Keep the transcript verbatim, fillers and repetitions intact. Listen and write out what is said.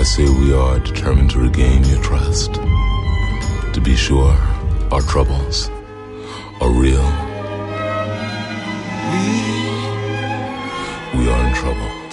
say we are determined to regain your trust. To be sure, our troubles are real. We, we are in trouble.